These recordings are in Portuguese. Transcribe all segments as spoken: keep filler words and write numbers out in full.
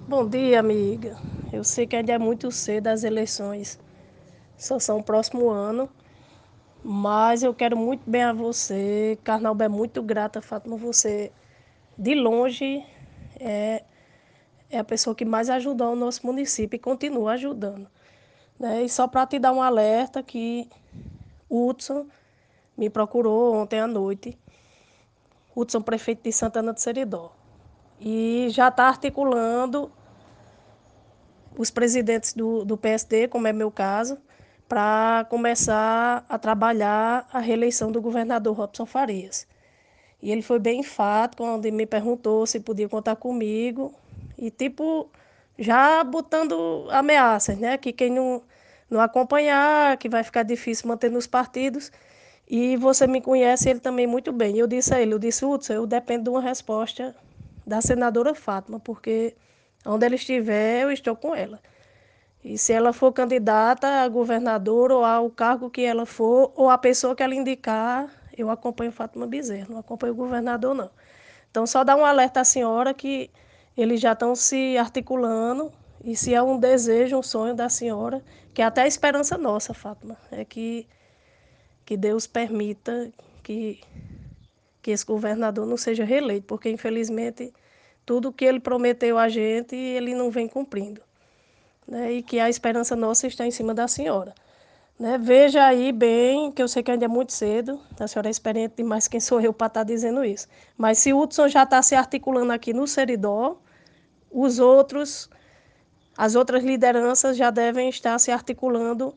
Bom dia, amiga. Eu sei que ainda é muito cedo as eleições, só são o próximo ano, mas eu quero muito bem a você. Carnaúba é muito grata, Fátima. Você, de longe, é, é a pessoa que mais ajudou o nosso município e continua ajudando, né? E só para te dar um alerta que o Hudson me procurou ontem à noite, Hudson, prefeito de Santana de Seridó, e já está articulando os presidentes do, do P S D, como é meu caso, para começar a trabalhar a reeleição do governador Robson Farias. E ele foi bem enfático quando me perguntou se podia contar comigo. E, tipo, já botando ameaças, né? Que quem não, não acompanhar, que vai ficar difícil manter nos partidos. E você me conhece ele também muito bem. Eu disse a ele, eu disse, Hudson, eu dependo de uma resposta da senadora Fátima, porque onde ela estiver, eu estou com ela. E se ela for candidata a governadora ou ao cargo que ela for, ou a pessoa que ela indicar, eu acompanho Fátima Bezerra, não acompanho o governador, não. Então, só dar um alerta à senhora que eles já estão se articulando, e se é um desejo, um sonho da senhora, que é até a esperança nossa, Fátima, é que, que Deus permita que, que esse governador não seja reeleito, porque, infelizmente, tudo que ele prometeu a gente, ele não vem cumprindo, né? E que a esperança nossa está em cima da senhora. Né? Veja aí bem, que eu sei que ainda é muito cedo, a senhora é experiente demais, quem sou eu para estar dizendo isso. Mas se o Hudson já está se articulando aqui no Seridó, os outros, as outras lideranças já devem estar se articulando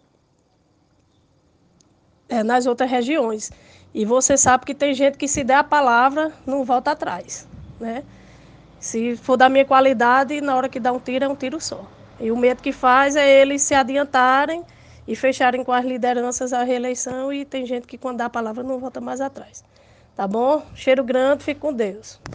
é, nas outras regiões. E você sabe que tem gente que se der a palavra, não volta atrás. Né? Se for da minha qualidade, na hora que dá um tiro, é um tiro só. E o medo que faz é eles se adiantarem e fecharem com as lideranças a reeleição, e tem gente que quando dá a palavra não volta mais atrás. Tá bom? Cheiro grande, fique com Deus.